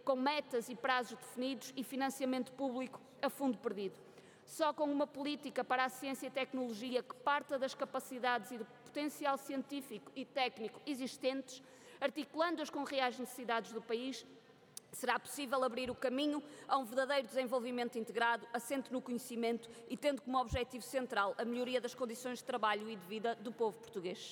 com metas e prazos definidos e financiamento público a fundo perdido. Só com uma política para a ciência e tecnologia que parta das capacidades e do potencial científico e técnico existentes, articulando-as com reais necessidades do país, será possível abrir o caminho a um verdadeiro desenvolvimento integrado, assente no conhecimento e tendo como objetivo central a melhoria das condições de trabalho e de vida do povo português.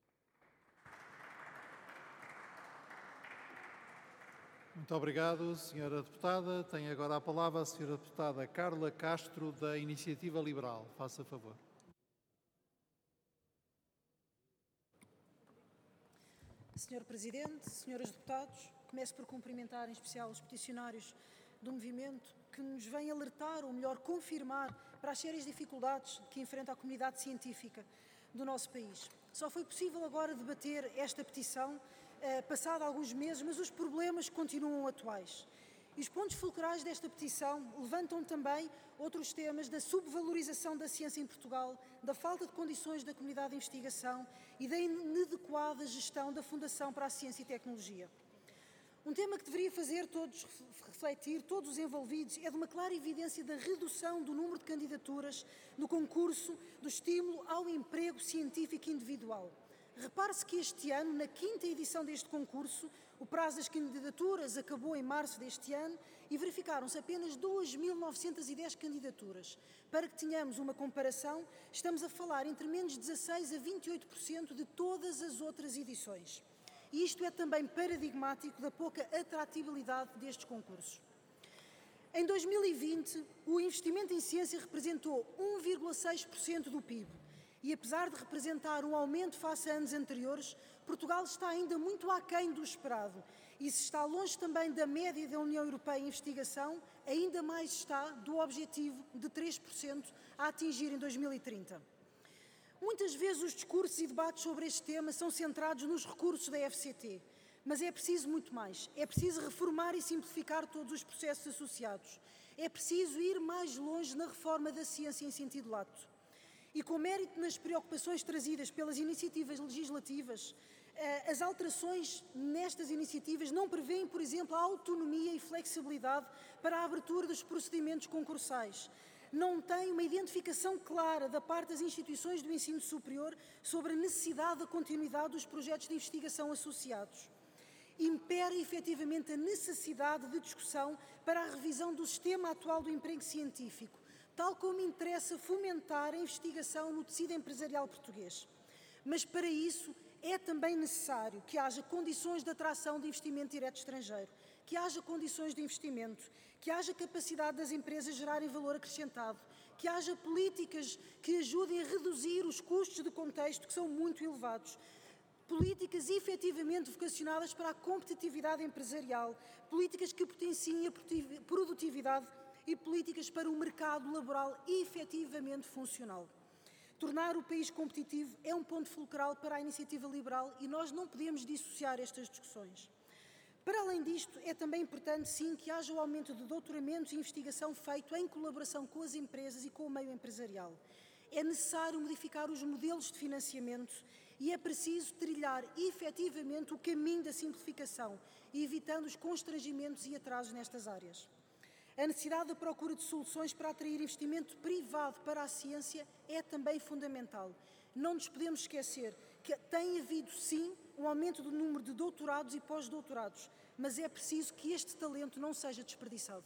Muito obrigado, Sra. Deputada. Tem agora a palavra a Sra. Deputada Carla Castro, da Iniciativa Liberal. Faça favor. Sr. Presidente, Srs. Deputados, começo por cumprimentar em especial os peticionários do movimento que nos vêm alertar, ou melhor, confirmar para as sérias dificuldades que enfrenta a comunidade científica do nosso país. Só foi possível agora debater esta petição, passado alguns meses, mas os problemas continuam atuais. E os pontos fulcrais desta petição levantam também outros temas da subvalorização da ciência em Portugal, da falta de condições da comunidade de investigação e da inadequada gestão da Fundação para a Ciência e Tecnologia. Um tema que deveria fazer refletir todos os envolvidos é de uma clara evidência da redução do número de candidaturas no concurso do estímulo ao emprego científico individual. Repare-se que este ano, na 5ª edição deste concurso, o prazo das candidaturas acabou em março deste ano e verificaram-se apenas 2.910 candidaturas. Para que tenhamos uma comparação, estamos a falar entre menos 16% a 28% de todas as outras edições. E isto é também paradigmático da pouca atratividade destes concursos. Em 2020, o investimento em ciência representou 1,6% do PIB. E apesar de representar um aumento face a anos anteriores, Portugal está ainda muito aquém do esperado. E se está longe também da média da União Europeia em investigação, ainda mais está do objetivo de 3% a atingir em 2030. Muitas vezes os discursos e debates sobre este tema são centrados nos recursos da FCT, mas é preciso muito mais. É preciso reformar e simplificar todos os processos associados. É preciso ir mais longe na reforma da ciência em sentido lato. E com mérito nas preocupações trazidas pelas iniciativas legislativas, as alterações nestas iniciativas não prevêem, por exemplo, a autonomia e flexibilidade para a abertura dos procedimentos concursais. Não tem uma identificação clara da parte das instituições do ensino superior sobre a necessidade da continuidade dos projetos de investigação associados. Impera efetivamente a necessidade de discussão para a revisão do sistema atual do emprego científico, tal como interessa fomentar a investigação no tecido empresarial português. Mas para isso é também necessário que haja condições de atração de investimento direto estrangeiro, que haja condições de investimento, que haja capacidade das empresas gerarem valor acrescentado, que haja políticas que ajudem a reduzir os custos de contexto que são muito elevados, políticas efetivamente vocacionadas para a competitividade empresarial, políticas que potenciem a produtividade e políticas para um mercado laboral efetivamente funcional. Tornar o país competitivo é um ponto fulcral para a iniciativa liberal e nós não podemos dissociar estas discussões. Para além disto, é também importante, sim, que haja o aumento de doutoramentos e investigação feito em colaboração com as empresas e com o meio empresarial. É necessário modificar os modelos de financiamento e é preciso trilhar efetivamente o caminho da simplificação, evitando os constrangimentos e atrasos nestas áreas. A necessidade da procura de soluções para atrair investimento privado para a ciência é também fundamental. Não nos podemos esquecer que tem havido, sim, um aumento do número de doutorados e pós-doutorados, mas é preciso que este talento não seja desperdiçado.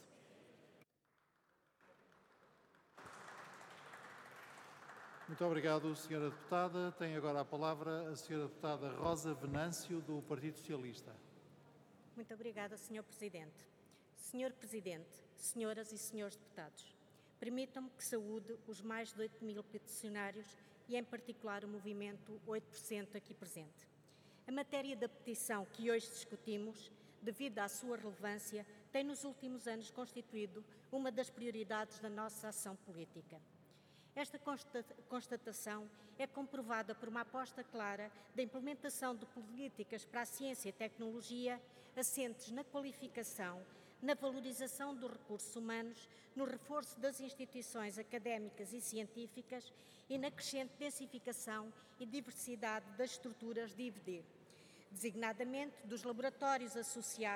Muito obrigado, Sra. Deputada. Tem agora a palavra a Sra. Deputada Rosa Venâncio, do Partido Socialista. Muito obrigada, Sr. Presidente. Sr. Presidente, senhoras e senhores deputados, permitam-me que saúde os mais de 8.000 peticionários e, em particular, o movimento 8% aqui presente. A matéria da petição que hoje discutimos, devido à sua relevância, tem nos últimos anos constituído uma das prioridades da nossa ação política. Esta constatação é comprovada por uma aposta clara da implementação de políticas para a ciência e tecnologia assentes na qualificação, na valorização dos recursos humanos, no reforço das instituições académicas e científicas e na crescente densificação e diversidade das estruturas de I+D, designadamente dos laboratórios associados,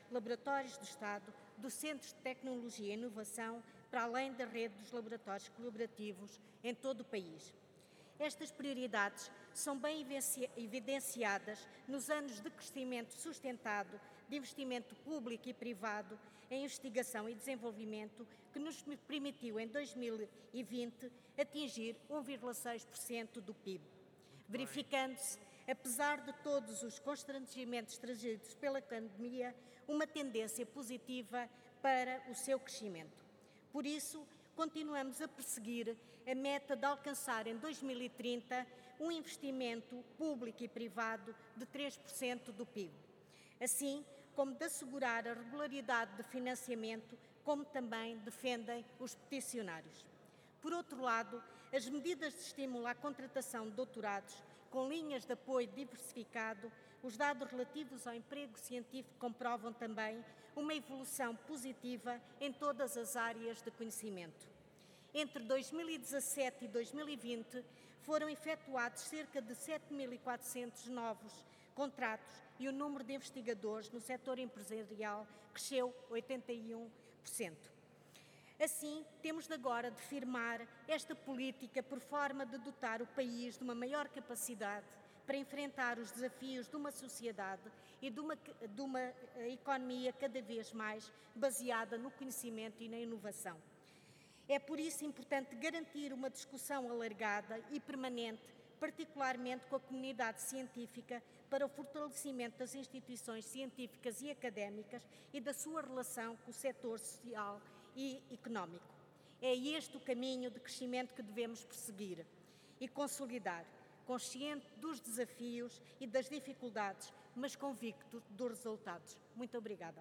laboratórios do Estado, do Centros de Tecnologia e Inovação, para além da rede dos laboratórios colaborativos em todo o país. Estas prioridades são bem evidenciadas nos anos de crescimento sustentado de investimento público e privado em investigação e desenvolvimento, que nos permitiu, em 2020, atingir 1,6% do PIB, verificando-se, apesar de todos os constrangimentos trazidos pela pandemia, uma tendência positiva para o seu crescimento. Por isso, continuamos a perseguir a meta de alcançar em 2030 um investimento público e privado de 3% do PIB, assim como de assegurar a regularidade de financiamento, como também defendem os peticionários. Por outro lado, as medidas de estímulo à contratação de doutorados, com linhas de apoio diversificado, os dados relativos ao emprego científico comprovam também uma evolução positiva em todas as áreas de conhecimento. Entre 2017 e 2020, foram efetuados cerca de 7.400 novos contratos e o número de investigadores no setor empresarial cresceu 81%. Assim, temos de agora de firmar esta política por forma de dotar o país de uma maior capacidade para enfrentar os desafios de uma sociedade e de uma economia cada vez mais baseada no conhecimento e na inovação. É por isso importante garantir uma discussão alargada e permanente, particularmente com a comunidade científica, para o fortalecimento das instituições científicas e académicas e da sua relação com o setor social e económico. É este o caminho de crescimento que devemos perseguir e consolidar, consciente dos desafios e das dificuldades, mas convicto dos resultados. Muito obrigada.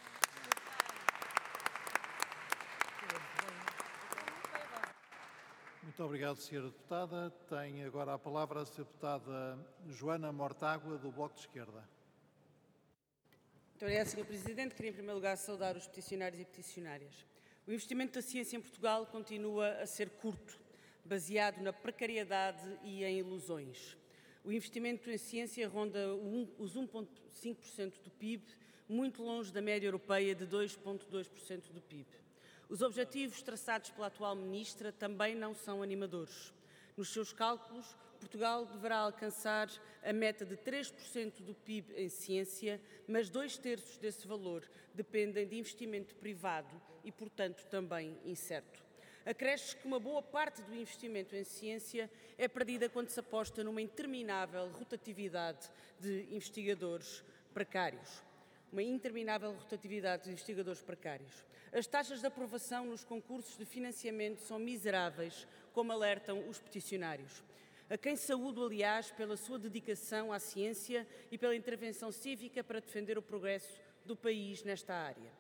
Muito obrigado, Sra. Deputada. Tem agora a palavra a Sra. Deputada Joana Mortágua, do Bloco de Esquerda. Muito obrigada, Sr. Presidente. Queria, em primeiro lugar, saudar os peticionários e peticionárias. O investimento da ciência em Portugal continua a ser curto, baseado na precariedade e em ilusões. O investimento em ciência ronda os 1,5% do PIB, muito longe da média europeia de 2,2% do PIB. Os objetivos traçados pela atual Ministra também não são animadores. Nos seus cálculos, Portugal deverá alcançar a meta de 3% do PIB em ciência, mas 2/3 desse valor dependem de investimento privado e, portanto, também incerto. Acresce que uma boa parte do investimento em ciência é perdida quando se aposta numa interminável rotatividade de investigadores precários. As taxas de aprovação nos concursos de financiamento são miseráveis, como alertam os peticionários, a quem saúdo, aliás, pela sua dedicação à ciência e pela intervenção cívica para defender o progresso do país nesta área.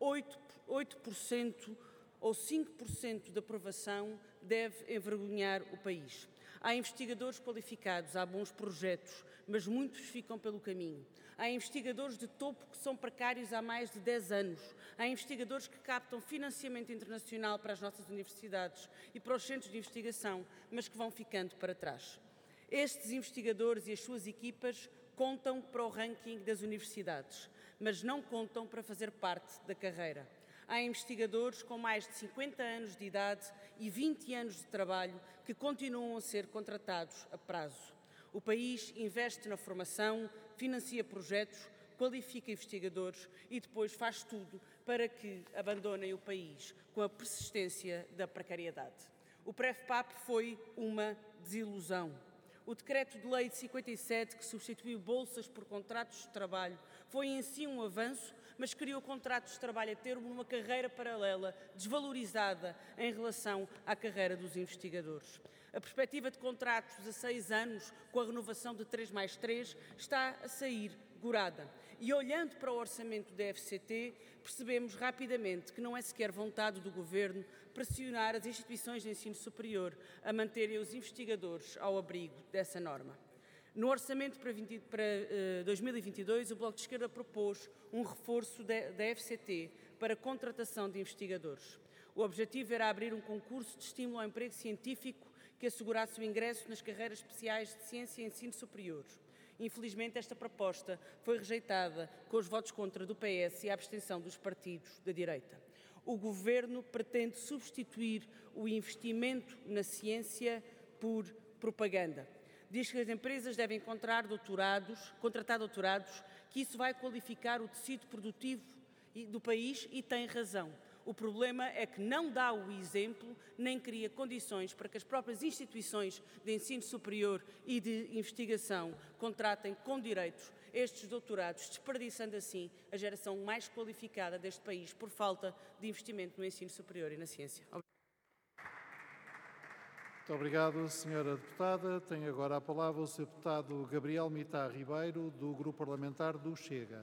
8% ou 5% de aprovação deve envergonhar o país. Há investigadores qualificados, há bons projetos, mas muitos ficam pelo caminho. Há investigadores de topo que são precários há mais de 10 anos. Há investigadores que captam financiamento internacional para as nossas universidades e para os centros de investigação, mas que vão ficando para trás. Estes investigadores e as suas equipas contam para o ranking das universidades, mas não contam para fazer parte da carreira. Há investigadores com mais de 50 anos de idade e 20 anos de trabalho que continuam a ser contratados a prazo. O país investe na formação, financia projetos, qualifica investigadores e depois faz tudo para que abandonem o país com a persistência da precariedade. O PREFPAP foi uma desilusão. O Decreto de Lei de 57, que substituiu bolsas por contratos de trabalho, foi em si um avanço, mas criou contratos de trabalho a termo numa carreira paralela, desvalorizada em relação à carreira dos investigadores. A perspectiva de contratos a 6 anos, com a renovação de 3+3, está a sair gorada. E olhando para o orçamento da FCT, percebemos rapidamente que não é sequer vontade do Governo pressionar as instituições de ensino superior a manterem os investigadores ao abrigo dessa norma. No orçamento para 2022, o Bloco de Esquerda propôs um reforço da FCT para a contratação de investigadores. O objetivo era abrir um concurso de estímulo ao emprego científico que assegurasse o ingresso nas carreiras especiais de ciência e ensino superior. Infelizmente, esta proposta foi rejeitada com os votos contra do PS e a abstenção dos partidos da direita. O Governo pretende substituir o investimento na ciência por propaganda. Diz que as empresas devem contratar doutorados, que isso vai qualificar o tecido produtivo do país, e tem razão. O problema é que não dá o exemplo, nem cria condições para que as próprias instituições de ensino superior e de investigação contratem com direitos estes doutorados, desperdiçando assim a geração mais qualificada deste país por falta de investimento no ensino superior e na ciência. Muito obrigado, Sra. Deputada. Tem agora a palavra o Sr. Deputado Gabriel Mitar Ribeiro, do Grupo Parlamentar do Chega.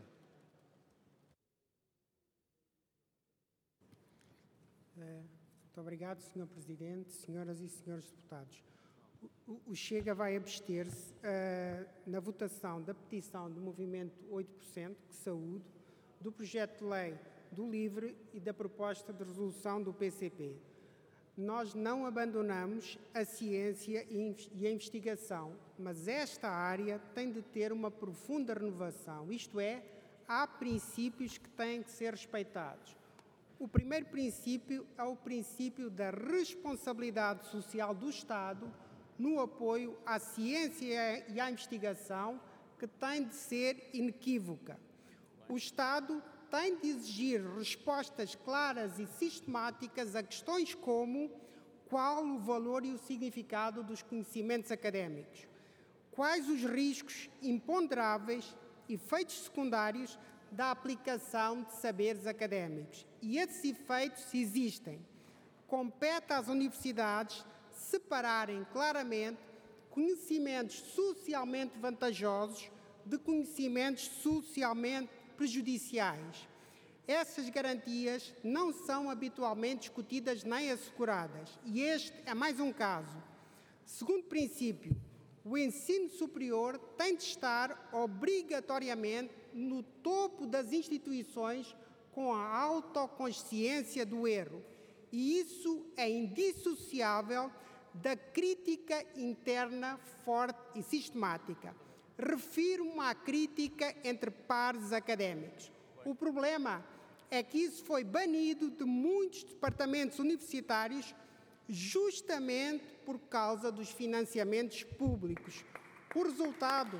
Muito obrigado, Sr. Presidente, senhoras e senhores deputados. O Chega vai abster-se na votação da petição do Movimento 8%, que saúde, do projeto de lei do LIVRE e da proposta de resolução do PCP. Nós não abandonamos a ciência e a investigação, mas esta área tem de ter uma profunda renovação, isto é, há princípios que têm que ser respeitados. O primeiro princípio é o princípio da responsabilidade social do Estado no apoio à ciência e à investigação, que tem de ser inequívoca. O Estado tem de exigir respostas claras e sistemáticas a questões como: qual o valor e o significado dos conhecimentos académicos? Quais os riscos imponderáveis, efeitos secundários da aplicação de saberes académicos? E esses efeitos, se existem, compete às universidades separarem claramente conhecimentos socialmente vantajosos de conhecimentos socialmente prejudiciais. Essas garantias não são habitualmente discutidas nem asseguradas, e este é mais um caso. Segundo princípio, o ensino superior tem de estar obrigatoriamente no topo das instituições com a autoconsciência do erro, e isso é indissociável da crítica interna forte e sistemática. Refiro-me à crítica entre pares académicos. O problema é que isso foi banido de muitos departamentos universitários justamente por causa dos financiamentos públicos. O resultado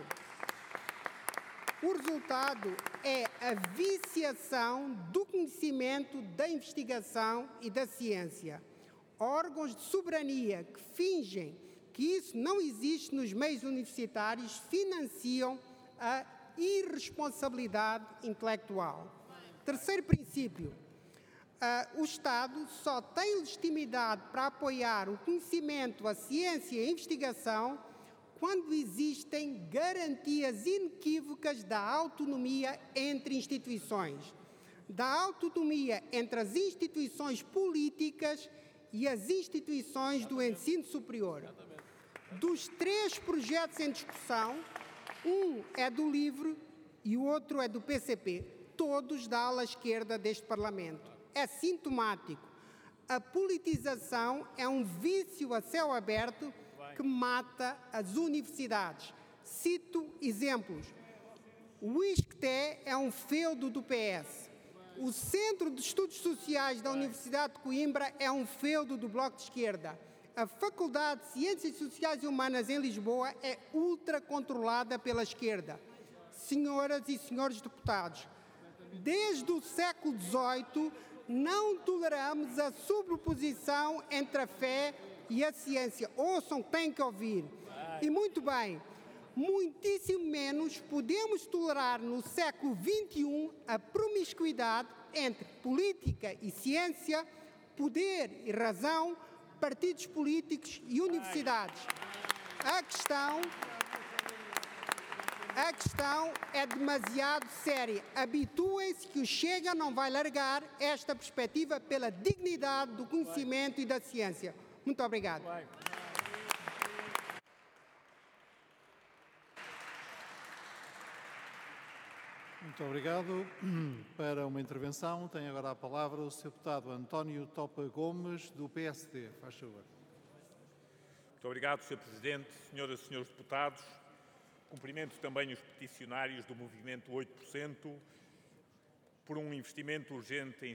é a viciação do conhecimento, da investigação e da ciência. Órgãos de soberania que fingem que isso não existe nos meios universitários financiam a irresponsabilidade intelectual. Terceiro princípio, o Estado só tem legitimidade para apoiar o conhecimento, a ciência e a investigação quando existem garantias inequívocas da autonomia entre instituições, da autonomia entre as instituições políticas e as instituições do ensino superior. Dos 3 projetos em discussão, um é do LIVRE e o outro é do PCP, todos da ala esquerda deste Parlamento. É sintomático. A politização é um vício a céu aberto que mata as universidades. Cito exemplos. O ISCTE é um feudo do PS. O Centro de Estudos Sociais da Universidade de Coimbra é um feudo do Bloco de Esquerda. A Faculdade de Ciências Sociais e Humanas em Lisboa é ultracontrolada pela esquerda. Senhoras e senhores deputados, desde o século XVIII não toleramos a sobreposição entre a fé e a ciência. Ouçam, têm que ouvir. E muito bem, muitíssimo menos podemos tolerar no século XXI a promiscuidade entre política e ciência, poder e razão, partidos políticos e universidades. A questão é demasiado séria. Habituem-se que o Chega não vai largar esta perspectiva pela dignidade do conhecimento e da ciência. Muito obrigado. Muito obrigado. Para uma intervenção, tem agora a palavra o Sr. Deputado António Topa Gomes, do PSD. Faz favor. Muito obrigado, Sr. Presidente, senhoras e senhores deputados. Cumprimento também os peticionários do movimento 8%, por um investimento urgente em